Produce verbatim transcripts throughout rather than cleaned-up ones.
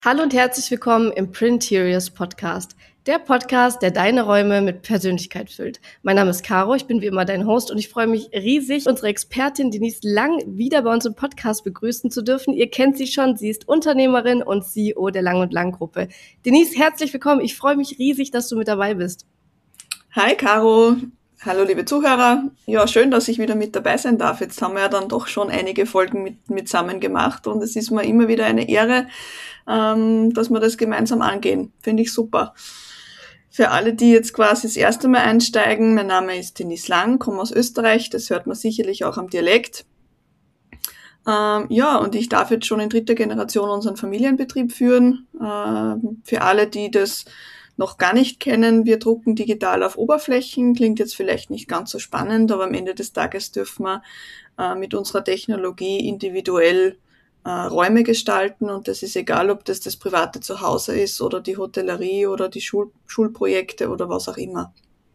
Hallo und herzlich willkommen im Printeriors Podcast, der Podcast, der deine Räume mit Persönlichkeit füllt. Mein Name ist Caro, ich bin wie immer dein Host und ich freue mich riesig, unsere Expertin Denise Lang wieder bei uns im Podcast begrüßen zu dürfen. Ihr kennt sie schon, sie ist Unternehmerin und C E O der Lang und Lang Gruppe. Denise, herzlich willkommen, ich freue mich riesig, dass du mit dabei bist. Hi Caro, hallo liebe Zuhörer. Ja, schön, dass ich wieder mit dabei sein darf. Jetzt haben wir ja dann doch schon einige Folgen mit, mit zusammen gemacht und es ist mir immer wieder eine Ehre, ähm, dass wir das gemeinsam angehen. Finde ich super. Für alle, die jetzt quasi das erste Mal einsteigen, mein Name ist Denise Lang, komme aus Österreich, das hört man sicherlich auch am Dialekt. Ähm, ja, und ich darf jetzt schon in dritter Generation unseren Familienbetrieb führen. Ähm, für alle, die das noch gar nicht kennen, wir drucken digital auf Oberflächen. Klingt jetzt vielleicht nicht ganz so spannend, aber am Ende des Tages dürfen wir äh, mit unserer Technologie individuell äh, Räume gestalten. Und das ist egal, ob das das private Zuhause ist oder die Hotellerie oder die Schul- Schulprojekte oder was auch immer.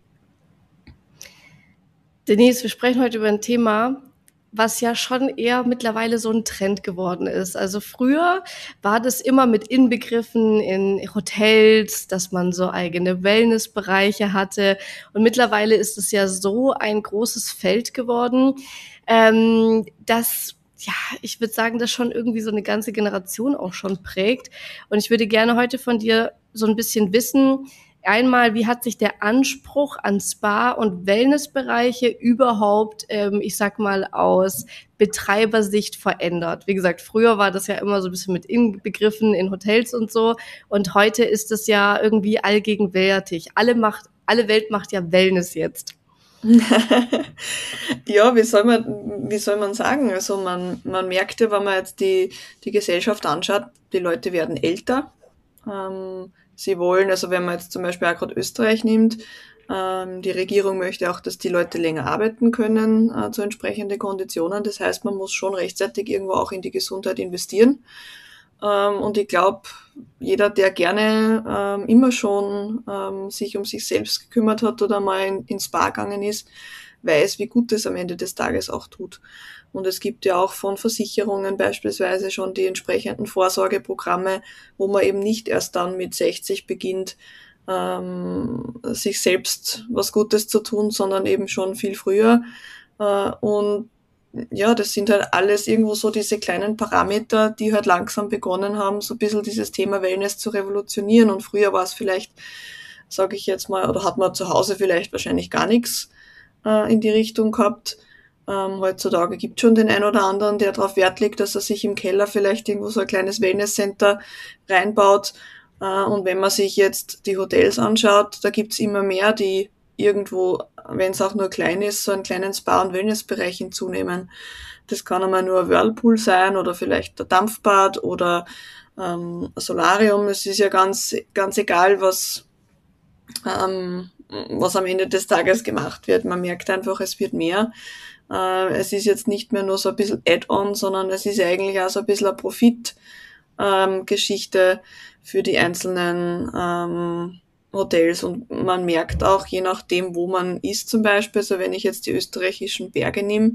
Denise, wir sprechen heute über ein Thema, was ja schon eher mittlerweile so ein Trend geworden ist. Also früher war das immer mit inbegriffen in Hotels, dass man so eigene Wellnessbereiche hatte. Und mittlerweile ist es ja so ein großes Feld geworden, ähm, dass ja, ich würde sagen, das schon irgendwie so eine ganze Generation auch schon prägt. Und ich würde gerne heute von dir so ein bisschen wissen, einmal, wie hat sich der Anspruch an Spa- und Wellnessbereiche überhaupt, ähm, ich sag mal, aus Betreibersicht verändert? Wie gesagt, früher war das ja immer so ein bisschen mit inbegriffen in Hotels und so. Und heute ist es ja irgendwie allgegenwärtig. Alle macht, alle Welt macht ja Wellness jetzt. Ja, wie soll man, wie soll man sagen? Also man, man merkt ja, wenn man jetzt die, die Gesellschaft anschaut, die Leute werden älter. Ähm, sie wollen, also wenn man jetzt zum Beispiel auch gerade Österreich nimmt, ähm, die Regierung möchte auch, dass die Leute länger arbeiten können äh, zu entsprechenden Konditionen. Das heißt, man muss schon rechtzeitig irgendwo auch in die Gesundheit investieren. Ähm, und ich glaube, jeder, der gerne ähm, immer schon ähm, sich um sich selbst gekümmert hat oder mal in, ins Spa gegangen ist, weiß, wie gut es am Ende des Tages auch tut. Und es gibt ja auch von Versicherungen beispielsweise schon die entsprechenden Vorsorgeprogramme, wo man eben nicht erst dann mit sechzig beginnt, ähm, sich selbst was Gutes zu tun, sondern eben schon viel früher. Äh, und ja, das sind halt alles irgendwo so diese kleinen Parameter, die halt langsam begonnen haben, so ein bisschen dieses Thema Wellness zu revolutionieren. Und früher war es vielleicht, sage ich jetzt mal, oder hat man zu Hause vielleicht wahrscheinlich gar nichts äh, in die Richtung gehabt. Ähm, heutzutage gibt schon den einen oder anderen, der darauf Wert legt, dass er sich im Keller vielleicht irgendwo so ein kleines Wellnesscenter reinbaut. Äh, und wenn man sich jetzt die Hotels anschaut, da gibt's immer mehr, die irgendwo, wenn es auch nur klein ist, so einen kleinen Spa- und Wellnessbereich hinzunehmen. Das kann einmal nur ein Whirlpool sein oder vielleicht ein Dampfbad oder ähm, ein Solarium. Es ist ja ganz, ganz egal, was, ähm, was am Ende des Tages gemacht wird. Man merkt einfach, es wird mehr. Äh, es ist jetzt nicht mehr nur so ein bisschen Add-on, sondern es ist eigentlich auch so ein bisschen eine Profit-Geschichte ähm, für die einzelnen ähm, Hotels. Und man merkt auch, je nachdem, wo man ist zum Beispiel, also wenn ich jetzt die österreichischen Berge nehme,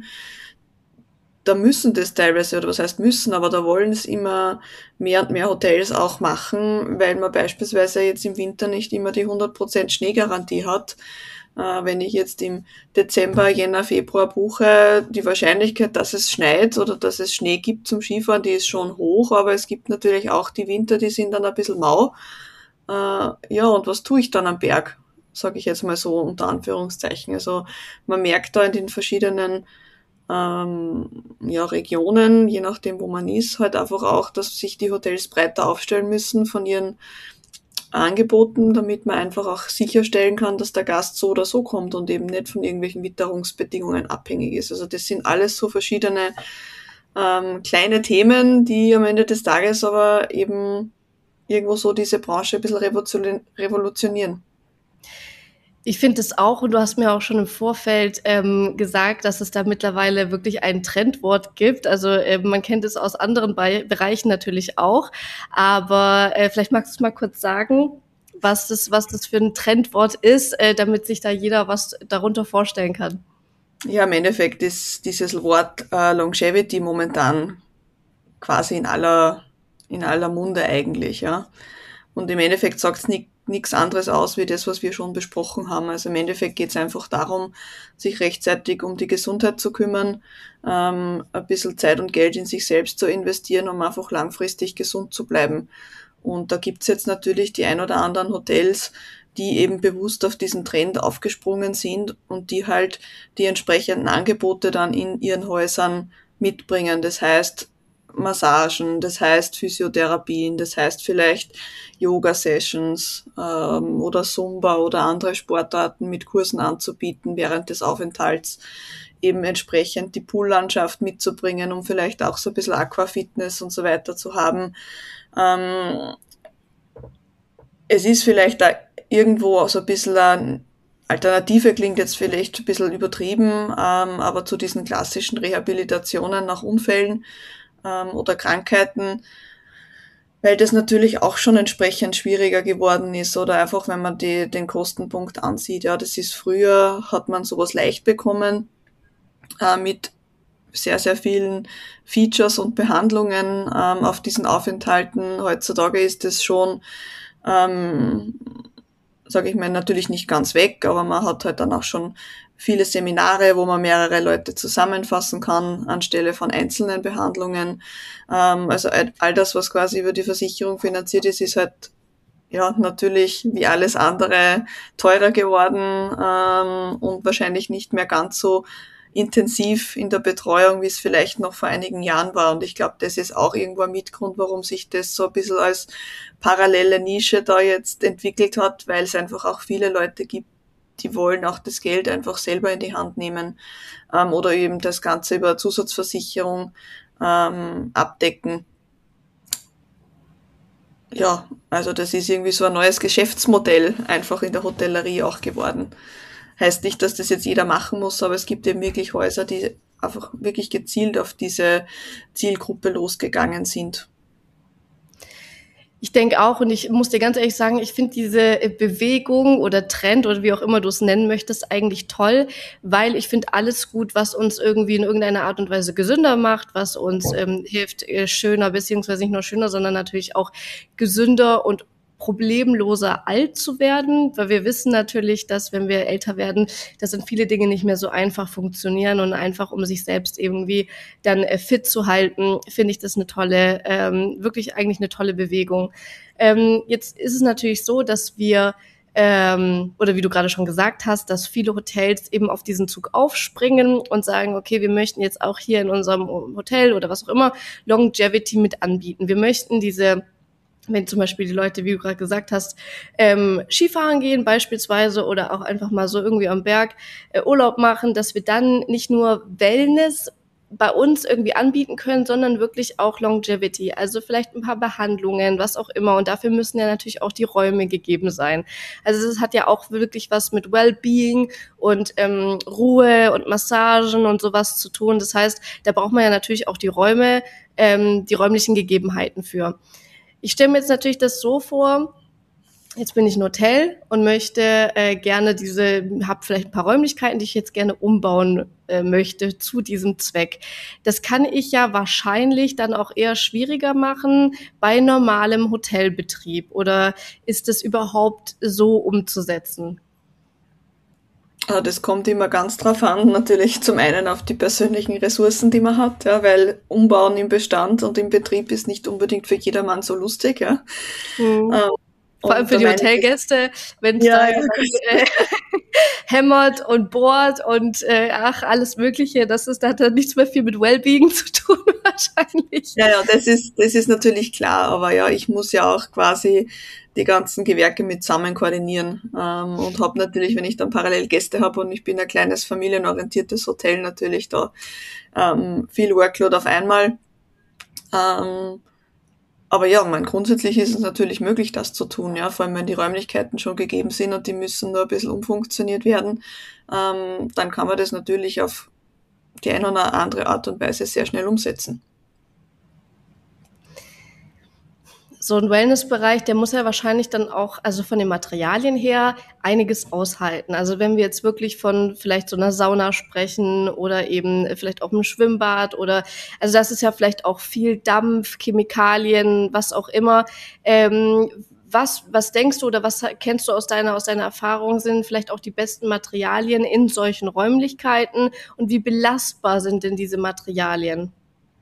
da müssen das teilweise, oder was heißt müssen, aber da wollen es immer mehr und mehr Hotels auch machen, weil man beispielsweise jetzt im Winter nicht immer die hundert Prozent Schneegarantie hat. Äh, wenn ich jetzt im Dezember, Jänner, Februar buche, die Wahrscheinlichkeit, dass es schneit oder dass es Schnee gibt zum Skifahren, die ist schon hoch, aber es gibt natürlich auch die Winter, die sind dann ein bisschen mau. Äh, ja, und was tue ich dann am Berg? Sage ich jetzt mal so unter Anführungszeichen. Also man merkt da in den verschiedenen ähm, ja, Regionen, je nachdem, wo man ist, halt einfach auch, dass sich die Hotels breiter aufstellen müssen von ihren Angeboten, damit man einfach auch sicherstellen kann, dass der Gast so oder so kommt und eben nicht von irgendwelchen Witterungsbedingungen abhängig ist. Also das sind alles so verschiedene ähm, kleine Themen, die am Ende des Tages aber eben irgendwo so diese Branche ein bisschen revolutionieren. Ich finde es auch, und du hast mir auch schon im Vorfeld ähm, gesagt, dass es da mittlerweile wirklich ein Trendwort gibt. Also äh, man kennt es aus anderen Be- Bereichen natürlich auch. Aber äh, vielleicht magst du es mal kurz sagen, was das, was das für ein Trendwort ist, äh, damit sich da jeder was darunter vorstellen kann. Ja, im Endeffekt ist dieses Wort äh, Longevity momentan quasi in aller in aller Munde eigentlich, ja. Und im Endeffekt sagt es nichts anderes aus, wie das, was wir schon besprochen haben. Also im Endeffekt geht es einfach darum, sich rechtzeitig um die Gesundheit zu kümmern, ähm, ein bisschen Zeit und Geld in sich selbst zu investieren, um einfach langfristig gesund zu bleiben. Und da gibt's jetzt natürlich die ein oder anderen Hotels, die eben bewusst auf diesen Trend aufgesprungen sind und die halt die entsprechenden Angebote dann in ihren Häusern mitbringen. Das heißt Massagen, das heißt Physiotherapien, das heißt vielleicht Yoga-Sessions ähm, oder Zumba oder andere Sportarten mit Kursen anzubieten während des Aufenthalts, eben entsprechend die Poollandschaft mitzubringen, um vielleicht auch so ein bisschen Aquafitness und so weiter zu haben. Ähm, es ist vielleicht da irgendwo so ein bisschen eine Alternative, klingt jetzt vielleicht ein bisschen übertrieben, ähm, aber zu diesen klassischen Rehabilitationen nach Unfällen ähm, oder Krankheiten, weil das natürlich auch schon entsprechend schwieriger geworden ist oder einfach, wenn man die, den Kostenpunkt ansieht. Ja, das ist früher, hat man sowas leicht bekommen äh, mit sehr, sehr vielen Features und Behandlungen ähm, auf diesen Aufenthalten. Heutzutage ist es schon, ähm, sage ich mal, natürlich nicht ganz weg, aber man hat halt dann auch schon viele Seminare, wo man mehrere Leute zusammenfassen kann, anstelle von einzelnen Behandlungen. Ähm, also all das, was quasi über die Versicherung finanziert ist, ist halt ja natürlich wie alles andere teurer geworden ähm, und wahrscheinlich nicht mehr ganz so intensiv in der Betreuung, wie es vielleicht noch vor einigen Jahren war. Und ich glaube, das ist auch irgendwo ein Mitgrund, warum sich das so ein bisschen als parallele Nische da jetzt entwickelt hat, weil es einfach auch viele Leute gibt, die wollen auch das Geld einfach selber in die Hand nehmen ähm, oder eben das Ganze über Zusatzversicherung ähm, abdecken. Ja, also das ist irgendwie so ein neues Geschäftsmodell einfach in der Hotellerie auch geworden. Heißt nicht, dass das jetzt jeder machen muss, aber es gibt eben wirklich Häuser, die einfach wirklich gezielt auf diese Zielgruppe losgegangen sind. Ich denke auch, und ich muss dir ganz ehrlich sagen, ich finde diese Bewegung oder Trend oder wie auch immer du es nennen möchtest, eigentlich toll, weil ich finde alles gut, was uns irgendwie in irgendeiner Art und Weise gesünder macht, was uns ähm, hilft, äh, schöner, beziehungsweise nicht nur schöner, sondern natürlich auch gesünder und problemloser alt zu werden, weil wir wissen natürlich, dass wenn wir älter werden, dass dann viele Dinge nicht mehr so einfach funktionieren und einfach um sich selbst irgendwie dann äh, fit zu halten, finde ich das eine tolle, ähm, wirklich eigentlich eine tolle Bewegung. Ähm, jetzt ist es natürlich so, dass wir ähm, oder wie du gerade schon gesagt hast, dass viele Hotels eben auf diesen Zug aufspringen und sagen, okay, wir möchten jetzt auch hier in unserem Hotel oder was auch immer Longevity mit anbieten. Wir möchten diese, wenn zum Beispiel die Leute, wie du gerade gesagt hast, ähm, Skifahren gehen beispielsweise oder auch einfach mal so irgendwie am Berg äh, Urlaub machen, dass wir dann nicht nur Wellness bei uns irgendwie anbieten können, sondern wirklich auch Longevity, also vielleicht ein paar Behandlungen, was auch immer. Und dafür müssen ja natürlich auch die Räume gegeben sein. Also es hat ja auch wirklich was mit Wellbeing und ähm, Ruhe und Massagen und sowas zu tun. Das heißt, da braucht man ja natürlich auch die Räume, ähm, die räumlichen Gegebenheiten für. Ich stelle mir jetzt natürlich das so vor, jetzt bin ich ein Hotel und möchte äh, gerne diese, habe vielleicht ein paar Räumlichkeiten, die ich jetzt gerne umbauen äh, möchte zu diesem Zweck. Das kann ich ja wahrscheinlich dann auch eher schwieriger machen bei normalem Hotelbetrieb. Oder ist es überhaupt so umzusetzen? Das kommt immer ganz drauf an, natürlich zum einen auf die persönlichen Ressourcen, die man hat, ja, weil Umbauen im Bestand und im Betrieb ist nicht unbedingt für jedermann so lustig, ja. Hm. Ähm, Vor allem für die Hotelgäste, wenn es ja, da ja, äh, hämmert und bohrt und äh, ach, alles Mögliche. Das ist, da hat dann nichts mehr viel mit Wellbeing zu tun wahrscheinlich. ja, ja, das ist, das ist natürlich klar, aber ja, ich muss ja auch quasi die ganzen Gewerke mit zusammen koordinieren ähm, und habe natürlich, wenn ich dann parallel Gäste habe und ich bin ein kleines familienorientiertes Hotel, natürlich da ähm, viel Workload auf einmal. Ähm, aber ja, mein, grundsätzlich ist es natürlich möglich, das zu tun, ja, vor allem wenn die Räumlichkeiten schon gegeben sind und die müssen nur ein bisschen umfunktioniert werden, ähm, dann kann man das natürlich auf die eine oder andere Art und Weise sehr schnell umsetzen. so ein Wellnessbereich, der muss ja wahrscheinlich dann auch, also von den Materialien her, einiges aushalten. Also wenn wir jetzt wirklich von vielleicht so einer Sauna sprechen oder eben vielleicht auch einem Schwimmbad oder, also das ist ja vielleicht auch viel Dampf, Chemikalien, was auch immer. Ähm, was, was denkst du oder was kennst du aus deiner, aus deiner Erfahrung sind vielleicht auch die besten Materialien in solchen Räumlichkeiten und wie belastbar sind denn diese Materialien?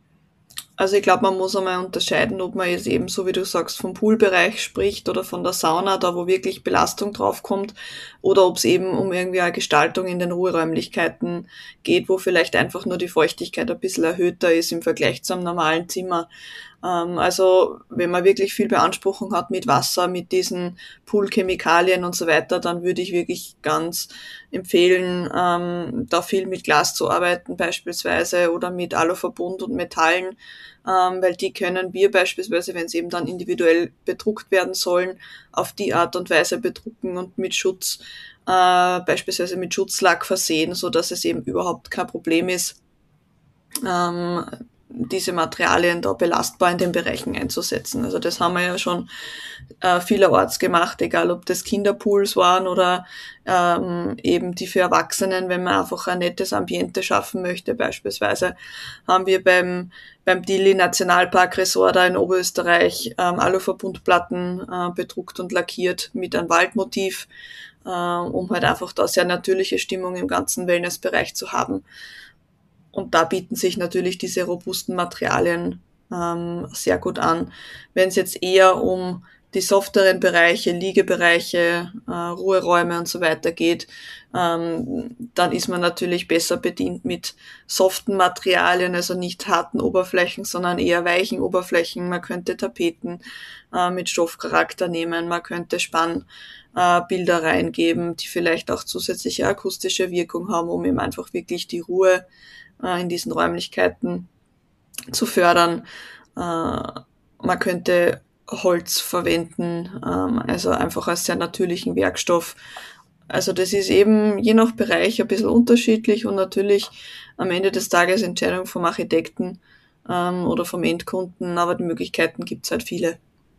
Also ich glaube, man muss einmal unterscheiden, ob man jetzt eben, so wie du sagst, vom Poolbereich spricht oder von der Sauna, da wo wirklich Belastung draufkommt, oder ob es eben um irgendwie eine Gestaltung in den Ruheräumlichkeiten geht, wo vielleicht einfach nur die Feuchtigkeit ein bisschen erhöhter ist im Vergleich zu einem normalen Zimmer. Ähm, also wenn man wirklich viel Beanspruchung hat mit Wasser, mit diesen Poolchemikalien und so weiter, dann würde ich wirklich ganz empfehlen, ähm, da viel mit Glas zu arbeiten beispielsweise oder mit Aluverbund und Metallen, ähm, weil die können wir beispielsweise, wenn sie eben dann individuell bedruckt werden sollen, auf die Art und Weise bedrucken und mit Schutz, äh, beispielsweise mit Schutzlack versehen, so dass es eben überhaupt kein Problem ist, ähm, diese Materialien da belastbar in den Bereichen einzusetzen. Also das haben wir ja schon äh, vielerorts gemacht, egal ob das Kinderpools waren oder ähm, eben die für Erwachsenen, wenn man einfach ein nettes Ambiente schaffen möchte. Beispielsweise haben wir beim beim Dili Nationalpark Resort da in Oberösterreich ähm, Aluverbundplatten äh, bedruckt und lackiert mit einem Waldmotiv, äh, um halt einfach da sehr natürliche Stimmung im ganzen Wellnessbereich zu haben. Und da bieten sich natürlich diese robusten Materialien ähm, sehr gut an. Wenn es jetzt eher um die softeren Bereiche, Liegebereiche, äh, Ruheräume und so weiter geht, ähm, dann ist man natürlich besser bedient mit soften Materialien, also nicht harten Oberflächen, sondern eher weichen Oberflächen. Man könnte Tapeten äh, mit Stoffcharakter nehmen, man könnte Spannbilder äh, reingeben, die vielleicht auch zusätzliche akustische Wirkung haben, um eben einfach wirklich die Ruhe in diesen Räumlichkeiten zu fördern. Man könnte Holz verwenden, also einfach als sehr natürlichen Werkstoff. Also das ist eben je nach Bereich ein bisschen unterschiedlich und natürlich am Ende des Tages Entscheidung vom Architekten oder vom Endkunden, aber die Möglichkeiten gibt es halt viele.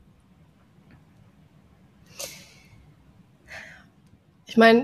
Ich meine,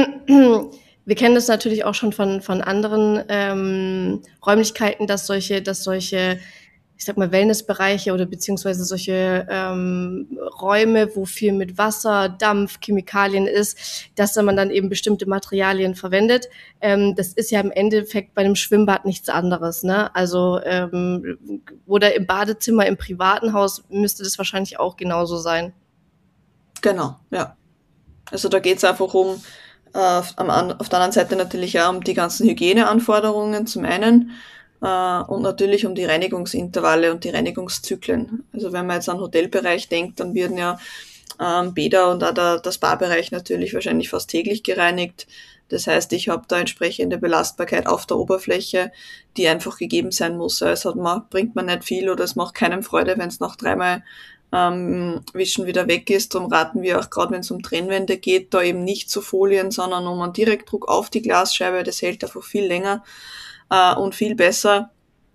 wir kennen das natürlich auch schon von von anderen ähm, Räumlichkeiten, dass solche, dass solche, ich sag mal Wellnessbereiche oder beziehungsweise solche ähm, Räume, wo viel mit Wasser, Dampf, Chemikalien ist, dass man dann eben bestimmte Materialien verwendet. Ähm, das ist ja im Endeffekt bei einem Schwimmbad nichts anderes, ne? Also ähm, oder im Badezimmer im privaten Haus müsste das wahrscheinlich auch genauso sein. Genau, ja. Also da geht es einfach um, äh, auf, auf der anderen Seite natürlich auch um die ganzen Hygieneanforderungen zum einen äh, und natürlich um die Reinigungsintervalle und die Reinigungszyklen. Also wenn man jetzt an den Hotelbereich denkt, dann werden ja ähm, Bäder und auch der, der Spa-Bereich natürlich wahrscheinlich fast täglich gereinigt. Das heißt, ich habe da entsprechende Belastbarkeit auf der Oberfläche, die einfach gegeben sein muss. Also man, bringt man nicht viel oder es macht keinem Freude, wenn es nach dreimal ähm, Wischen wieder weg ist. Darum raten wir auch gerade, wenn es um Trennwände geht, da eben nicht zu Folien, sondern um einen Direktdruck auf die Glasscheibe. Das hält einfach viel länger äh, und viel besser.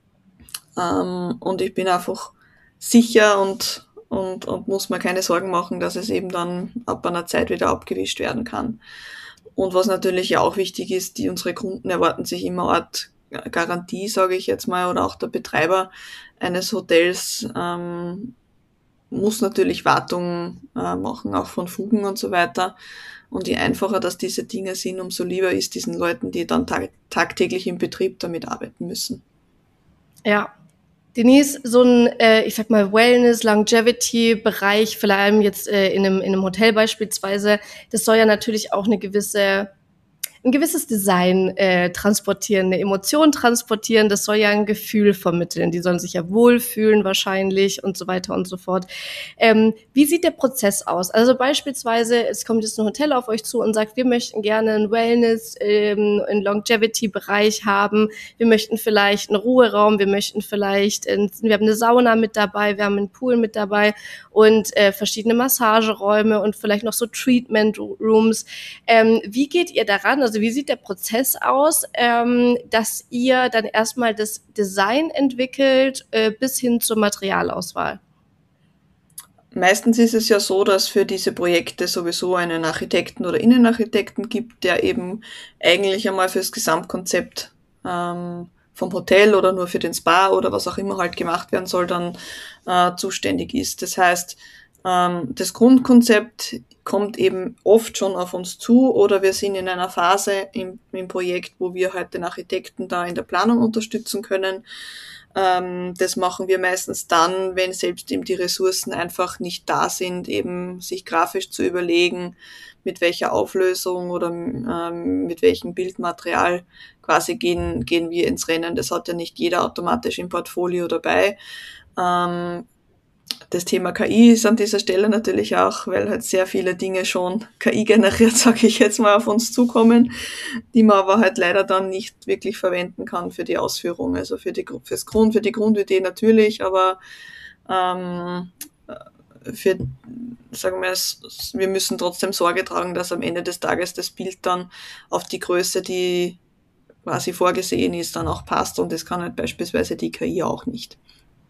Ähm, und ich bin einfach sicher und, und, und muss mir keine Sorgen machen, dass es eben dann ab einer Zeit wieder abgewischt werden kann. Und was natürlich auch wichtig ist, die unsere Kunden erwarten sich immer eine Art Garantie, sage ich jetzt mal, oder auch der Betreiber eines Hotels ähm, muss natürlich Wartung äh, machen, auch von Fugen und so weiter. Und je einfacher dass diese Dinge sind, umso lieber ist diesen Leuten, die dann tag- tagtäglich im Betrieb damit arbeiten müssen. Ja. Denise, so ein, äh, ich sag mal, Wellness, Longevity-Bereich, vor allem jetzt äh, in, einem, in einem Hotel beispielsweise, das soll ja natürlich auch eine gewisse ein gewisses Design äh, transportieren, eine Emotion transportieren, das soll ja ein Gefühl vermitteln. Die sollen sich ja wohlfühlen wahrscheinlich und so weiter und so fort. Ähm, wie sieht der Prozess aus? Also beispielsweise, es kommt jetzt ein Hotel auf euch zu und sagt, wir möchten gerne einen Wellness, ähm, einen Longevity-Bereich haben. Wir möchten vielleicht einen Ruheraum, wir möchten vielleicht, ein, wir haben eine Sauna mit dabei, wir haben einen Pool mit dabei und äh, verschiedene Massageräume und vielleicht noch so Treatment-Rooms. Ähm, wie geht ihr daran? Also wie sieht der Prozess aus, ähm, dass ihr dann erstmal das Design entwickelt äh, bis hin zur Materialauswahl? meistens ist es ja so, dass für diese Projekte sowieso einen Architekten oder Innenarchitekten gibt, der eben eigentlich einmal fürs Gesamtkonzept ähm, vom Hotel oder nur für den Spa oder was auch immer halt gemacht werden soll, dann äh, zuständig ist. Das heißt, ähm, das Grundkonzept kommt eben oft schon auf uns zu oder wir sind in einer Phase im, im Projekt, wo wir halt den Architekten da in der Planung unterstützen können. Ähm, das machen wir meistens dann, wenn selbst eben die Ressourcen einfach nicht da sind, eben sich grafisch zu überlegen, mit welcher Auflösung oder ähm, mit welchem Bildmaterial quasi gehen, gehen wir ins Rennen. Das hat ja nicht jeder automatisch im Portfolio dabei. Ähm, Das Thema K I ist an dieser Stelle natürlich auch, weil halt sehr viele Dinge schon K I generiert, sage ich jetzt mal, auf uns zukommen, die man aber halt leider dann nicht wirklich verwenden kann für die Ausführung. Also für die fürs Grund, für die Grundidee natürlich, aber ähm, für, sagen wir es, wir müssen trotzdem Sorge tragen, dass am Ende des Tages das Bild dann auf die Größe, die quasi vorgesehen ist, dann auch passt und das kann halt beispielsweise die K I auch nicht.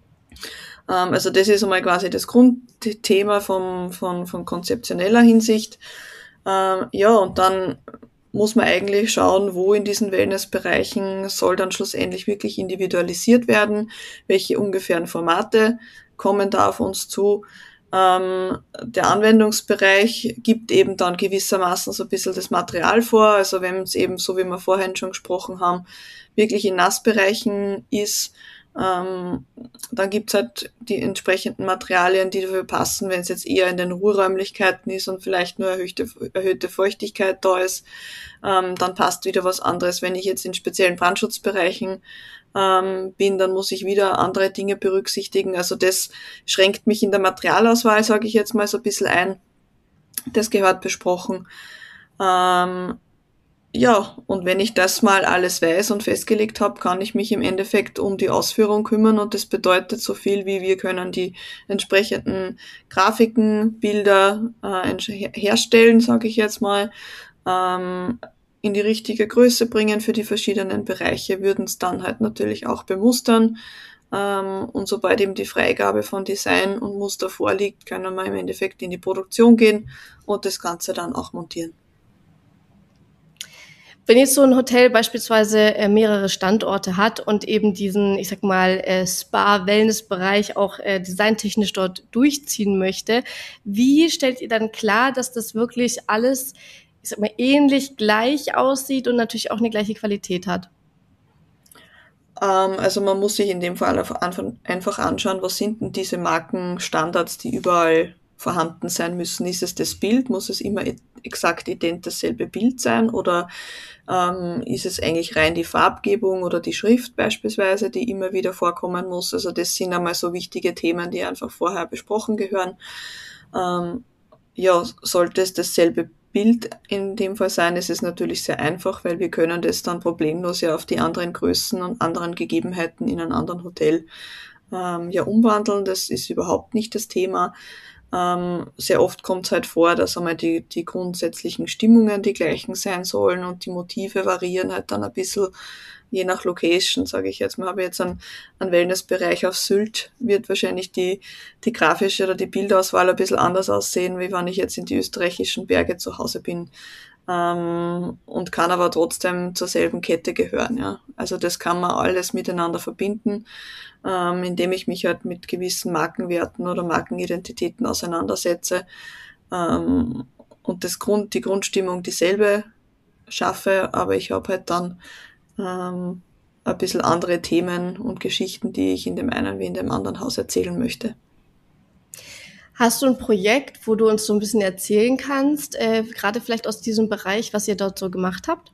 Also das ist einmal quasi das Grundthema vom, von, von konzeptioneller Hinsicht. Ähm, ja, und dann muss man eigentlich schauen, wo in diesen Wellnessbereichen soll dann schlussendlich wirklich individualisiert werden, welche ungefähren Formate kommen da auf uns zu. Ähm, der Anwendungsbereich gibt eben dann gewissermaßen so ein bisschen das Material vor, also wenn es eben, so wie wir vorhin schon gesprochen haben, wirklich in Nassbereichen ist, Ähm, dann gibt's halt die entsprechenden Materialien, die dafür passen, wenn es jetzt eher in den Ruheräumlichkeiten ist und vielleicht nur erhöhte, erhöhte Feuchtigkeit da ist, ähm, dann passt wieder was anderes. Wenn ich jetzt in speziellen Brandschutzbereichen ähm, bin, dann muss ich wieder andere Dinge berücksichtigen. Also das schränkt mich in der Materialauswahl, sage ich jetzt mal, so ein bisschen ein. Das gehört besprochen. Ähm, Ja, und wenn ich das mal alles weiß und festgelegt habe, kann ich mich im Endeffekt um die Ausführung kümmern und das bedeutet so viel wie wir können die entsprechenden Grafiken, Bilder äh, herstellen, sage ich jetzt mal, ähm, in die richtige Größe bringen für die verschiedenen Bereiche, würden es dann halt natürlich auch bemustern ähm, und sobald eben die Freigabe von Design und Muster vorliegt, können wir im Endeffekt in die Produktion gehen und das Ganze dann auch montieren. Wenn jetzt so ein Hotel beispielsweise äh, mehrere Standorte hat und eben diesen, ich sag mal, äh, Spa-Wellness-Bereich auch äh, designtechnisch dort durchziehen möchte, wie stellt ihr dann klar, dass das wirklich alles, ich sag mal, ähnlich gleich aussieht und natürlich auch eine gleiche Qualität hat? Ähm, also man muss sich in dem Fall einfach anschauen, was sind denn diese Markenstandards, die überall vorhanden sein müssen. Ist es das Bild? Muss es immer exakt ident dasselbe Bild sein? Oder ähm, ist es eigentlich rein die Farbgebung oder die Schrift beispielsweise, die immer wieder vorkommen muss? Also das sind einmal so wichtige Themen, die einfach vorher besprochen gehören. Ähm, ja, sollte es dasselbe Bild in dem Fall sein, ist es natürlich sehr einfach, weil wir können das dann problemlos ja auf die anderen Größen und anderen Gegebenheiten in einem anderen Hotel ähm, ja umwandeln. Das ist überhaupt nicht das Thema. Ähm, sehr oft kommt es halt vor, dass einmal die, die grundsätzlichen Stimmungen die gleichen sein sollen und die Motive variieren halt dann ein bisschen je nach Location, sage ich jetzt mal. Habe jetzt einen, einen Wellnessbereich auf Sylt, wird wahrscheinlich die, die grafische oder die Bildauswahl ein bisschen anders aussehen, wie wenn ich jetzt in die österreichischen Berge zu Hause bin. Ähm, und kann aber trotzdem zur selben Kette gehören. Ja. Also das kann man alles miteinander verbinden, ähm, indem ich mich halt mit gewissen Markenwerten oder Markenidentitäten auseinandersetze ähm, und das Grund, die Grundstimmung dieselbe schaffe, aber ich habe halt dann ähm, ein bisschen andere Themen und Geschichten, die ich in dem einen wie in dem anderen Haus erzählen möchte. Hast du ein Projekt, wo du uns so ein bisschen erzählen kannst, äh, gerade vielleicht aus diesem Bereich, was ihr dort so gemacht habt?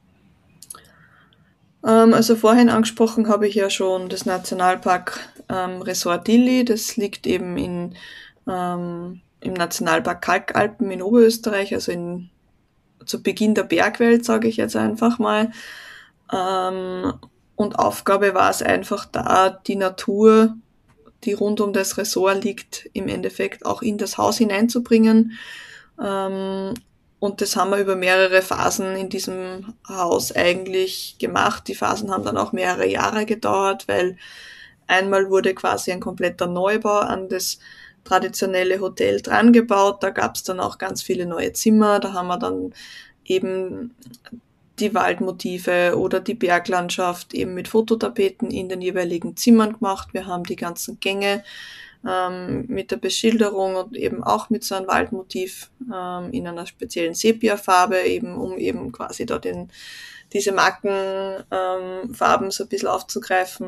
Ähm, also vorhin angesprochen habe ich ja schon das Nationalpark ähm, Resort Dili. Das liegt eben in, ähm, im Nationalpark Kalkalpen in Oberösterreich, also in, zu Beginn der Bergwelt, sage ich jetzt einfach mal. Ähm, und Aufgabe war es einfach da, die Natur, die rund um das Resort liegt, im Endeffekt auch in das Haus hineinzubringen. Ähm, und das haben wir über mehrere Phasen in diesem Haus eigentlich gemacht. Die Phasen haben dann auch mehrere Jahre gedauert, weil einmal wurde quasi ein kompletter Neubau an das traditionelle Hotel dran gebaut. Da gab es dann auch ganz viele neue Zimmer. Da haben wir dann eben die Waldmotive oder die Berglandschaft eben mit Fototapeten in den jeweiligen Zimmern gemacht. Wir haben die ganzen Gänge ähm, mit der Beschilderung und eben auch mit so einem Waldmotiv ähm, in einer speziellen Sepia-Farbe, eben um eben quasi da den, diese Markenfarben ähm, so ein bisschen aufzugreifen.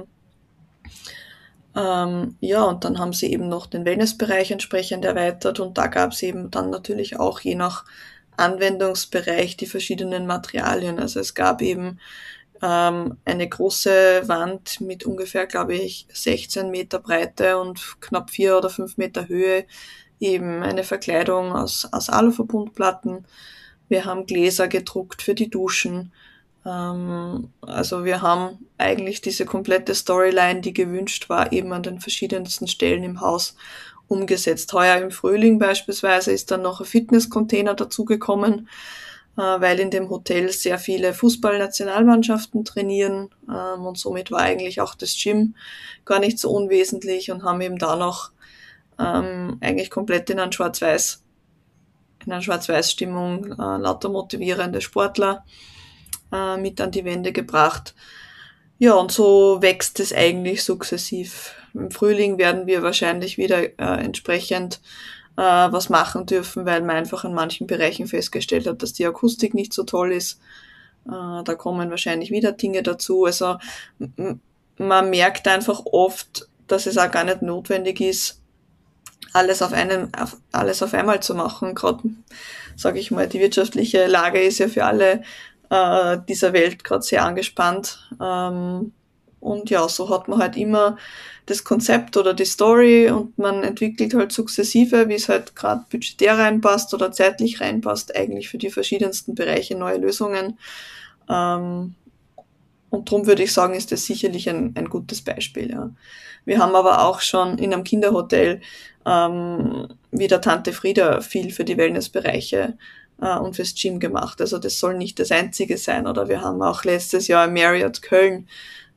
Ähm, ja, und dann haben sie eben noch den Wellnessbereich entsprechend erweitert und da gab es eben dann natürlich auch je nach Anwendungsbereich die verschiedenen Materialien. Also es gab eben ähm, eine große Wand mit ungefähr, glaube ich, sechzehn Meter Breite und knapp vier oder fünf Meter Höhe, eben eine Verkleidung aus, aus Aluverbundplatten. Wir haben Gläser gedruckt für die Duschen. Ähm, also wir haben eigentlich diese komplette Storyline, die gewünscht war, eben an den verschiedensten Stellen im Haus umgesetzt. Heuer im Frühling beispielsweise ist dann noch ein Fitnesscontainer dazugekommen, äh, weil in dem Hotel sehr viele Fußballnationalmannschaften trainieren ähm, und somit war eigentlich auch das Gym gar nicht so unwesentlich und haben eben da noch ähm, eigentlich komplett in ein Schwarz-Weiß, in einer Schwarz-Weiß-Stimmung äh, lauter motivierende Sportler äh, mit an die Wände gebracht. Ja, und so wächst es eigentlich sukzessiv. Im Frühling werden wir wahrscheinlich wieder äh, entsprechend äh, was machen dürfen, weil man einfach in manchen Bereichen festgestellt hat, dass die Akustik nicht so toll ist. Äh, da kommen wahrscheinlich wieder Dinge dazu. Also m- man merkt einfach oft, dass es auch gar nicht notwendig ist, alles auf einen, auf, alles auf einmal zu machen. Gerade, sage ich mal, die wirtschaftliche Lage ist ja für alle äh, dieser Welt gerade sehr angespannt. Ähm, und ja, so hat man halt immer das Konzept oder die Story und man entwickelt halt sukzessive, wie es halt gerade budgetär reinpasst oder zeitlich reinpasst, eigentlich für die verschiedensten Bereiche neue Lösungen. Ähm, und darum würde ich sagen, ist das sicherlich ein, ein gutes Beispiel. Ja. Wir haben aber auch schon in einem Kinderhotel ähm, wie der Tante Frieda viel für die Wellnessbereiche äh, und fürs Gym gemacht. Also das soll nicht das Einzige sein. Oder wir haben auch letztes Jahr im Marriott Köln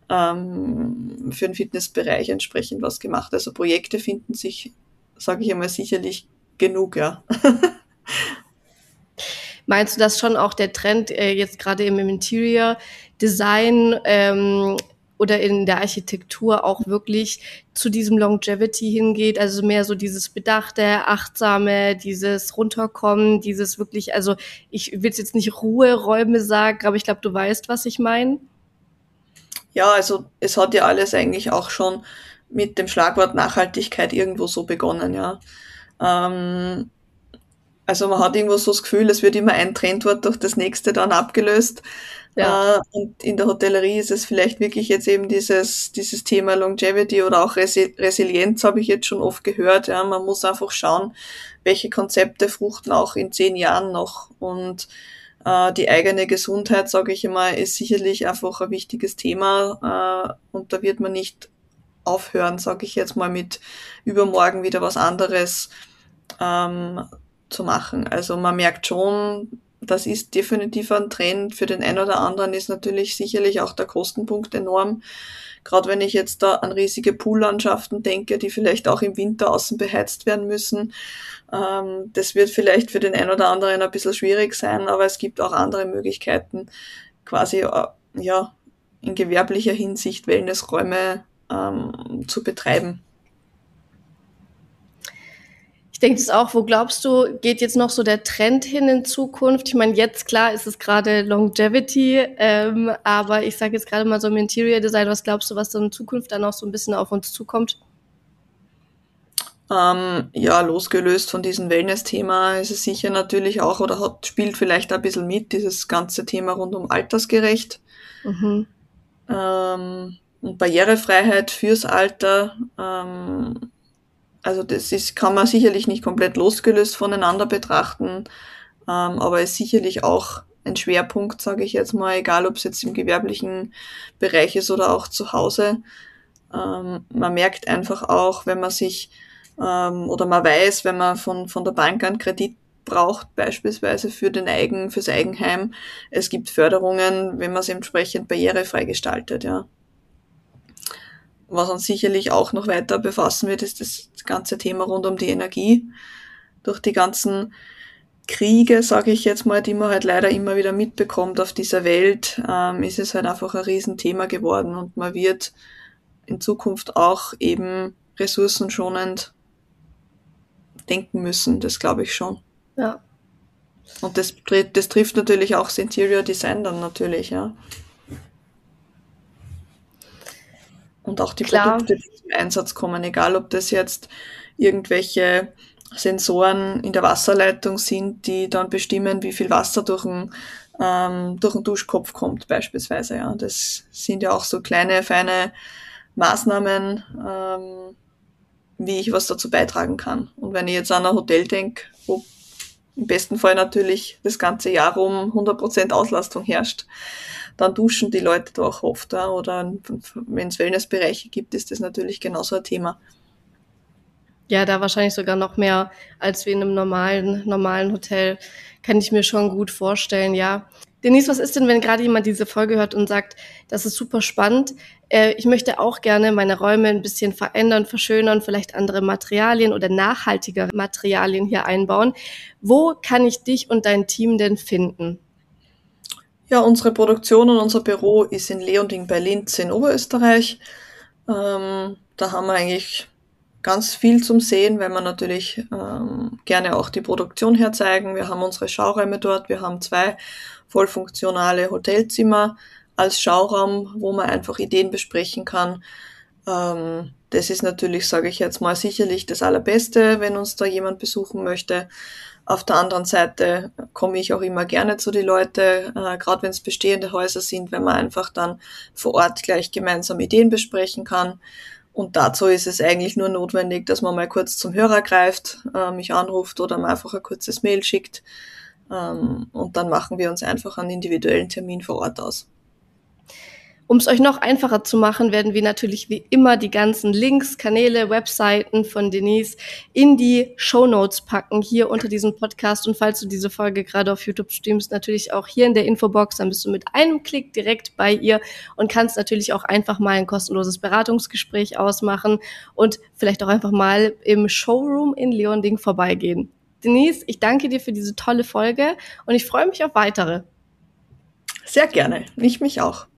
ähm, für den Fitnessbereich entsprechend was gemacht. Also Projekte finden sich, sage ich einmal, sicherlich genug, ja. Meinst du, dass schon auch der Trend äh, jetzt gerade im Interior Design ähm, oder in der Architektur auch wirklich zu diesem Longevity hingeht? Also mehr so dieses Bedachte, Achtsame, dieses Runterkommen, dieses wirklich, also ich will jetzt nicht Ruheräume sagen, aber ich glaube, du weißt, was ich meine. Ja, also es hat ja alles eigentlich auch schon mit dem Schlagwort Nachhaltigkeit irgendwo so begonnen, ja. Ähm, also man hat irgendwo so das Gefühl, es wird immer ein Trendwort durch das nächste dann abgelöst. Ja. Äh, und in der Hotellerie ist es vielleicht wirklich jetzt eben dieses, dieses Thema Longevity oder auch Resi Resilienz habe ich jetzt schon oft gehört. Ja, man muss einfach schauen, welche Konzepte fruchten auch in zehn Jahren noch. Und äh, die eigene Gesundheit, sage ich immer, ist sicherlich einfach ein wichtiges Thema. Äh, und da wird man nicht aufhören, sage ich jetzt mal, mit übermorgen wieder was anderes ähm, zu machen. Also man merkt schon, das ist definitiv ein Trend. Für den einen oder anderen ist natürlich sicherlich auch der Kostenpunkt enorm. Gerade wenn ich jetzt da an riesige Poollandschaften denke, die vielleicht auch im Winter außen beheizt werden müssen. Ähm, das wird vielleicht für den einen oder anderen ein bisschen schwierig sein, aber es gibt auch andere Möglichkeiten, quasi äh, ja in gewerblicher Hinsicht Wellnessräume ähm, zu betreiben. Ich denke es auch, wo glaubst du, geht jetzt noch so der Trend hin in Zukunft? Ich meine, jetzt klar ist es gerade Longevity, ähm, aber ich sage jetzt gerade mal so im Interior Design, was glaubst du, was dann in Zukunft dann auch so ein bisschen auf uns zukommt? Ähm, ja, losgelöst von diesem Wellness-Thema ist es sicher natürlich auch oder hat, spielt vielleicht ein bisschen mit, dieses ganze Thema rund um altersgerecht. Mhm. Ähm, und Barrierefreiheit fürs Alter. Ähm, also das ist, kann man sicherlich nicht komplett losgelöst voneinander betrachten, ähm, aber ist sicherlich auch ein Schwerpunkt, sage ich jetzt mal, egal ob es jetzt im gewerblichen Bereich ist oder auch zu Hause. Ähm, man merkt einfach auch, wenn man sich ähm, oder man weiß, wenn man von, von der Bank einen Kredit braucht, beispielsweise für den Eigen, fürs Eigenheim. Es gibt Förderungen, wenn man es entsprechend barrierefrei gestaltet, ja. was uns sicherlich auch noch weiter befassen wird, ist das ganze Thema rund um die Energie. Durch die ganzen Kriege, sage ich jetzt mal, die man halt leider immer wieder mitbekommt auf dieser Welt, ähm, ist es halt einfach ein Riesenthema geworden und man wird in Zukunft auch eben ressourcenschonend denken müssen, das glaube ich schon. Ja. Und das, das trifft natürlich auch das Interior Design dann natürlich, ja. Und auch die Klar. Produkte, die zum Einsatz kommen, egal ob das jetzt irgendwelche Sensoren in der Wasserleitung sind, die dann bestimmen, wie viel Wasser durch den, ähm, durch den Duschkopf kommt beispielsweise. Ja. Das sind ja auch so kleine, feine Maßnahmen, ähm, wie ich was dazu beitragen kann. Und wenn ich jetzt an ein Hotel denke, wo im besten Fall natürlich das ganze Jahr um hundert Prozent Auslastung herrscht, dann duschen die Leute da auch oft. Ja. Oder wenn es Wellnessbereiche gibt, ist das natürlich genauso ein Thema. Ja, da wahrscheinlich sogar noch mehr als wie in einem normalen, normalen Hotel. Kann ich mir schon gut vorstellen, ja. Denise, was ist denn, wenn gerade jemand diese Folge hört und sagt, das ist super spannend, äh, ich möchte auch gerne meine Räume ein bisschen verändern, verschönern, vielleicht andere Materialien oder nachhaltigere Materialien hier einbauen. Wo kann ich dich und dein Team denn finden? Ja, unsere Produktion und unser Büro ist in Leonding bei Linz in Oberösterreich. Ähm, da haben wir eigentlich ganz viel zum Sehen, weil wir natürlich ähm, gerne auch die Produktion herzeigen. Wir haben unsere Schauräume dort, wir haben zwei voll funktionale Hotelzimmer als Schauraum, wo man einfach Ideen besprechen kann. Ähm, das ist natürlich, sage ich jetzt mal, sicherlich das Allerbeste, wenn uns da jemand besuchen möchte. Auf der anderen Seite komme ich auch immer gerne zu den Leuten, äh, gerade wenn es bestehende Häuser sind, wenn man einfach dann vor Ort gleich gemeinsam Ideen besprechen kann. Und dazu ist es eigentlich nur notwendig, dass man mal kurz zum Hörer greift, äh, mich anruft oder mal einfach ein kurzes Mail schickt. Ähm, und dann machen wir uns einfach einen individuellen Termin vor Ort aus. Um es euch noch einfacher zu machen, werden wir natürlich wie immer die ganzen Links, Kanäle, Webseiten von Denise in die Shownotes packen, hier unter diesem Podcast. Und falls du diese Folge gerade auf YouTube streamst, natürlich auch hier in der Infobox, dann bist du mit einem Klick direkt bei ihr und kannst natürlich auch einfach mal ein kostenloses Beratungsgespräch ausmachen und vielleicht auch einfach mal im Showroom in Leonding vorbeigehen. Denise, ich danke dir für diese tolle Folge und ich freue mich auf weitere. Sehr gerne, ich mich auch.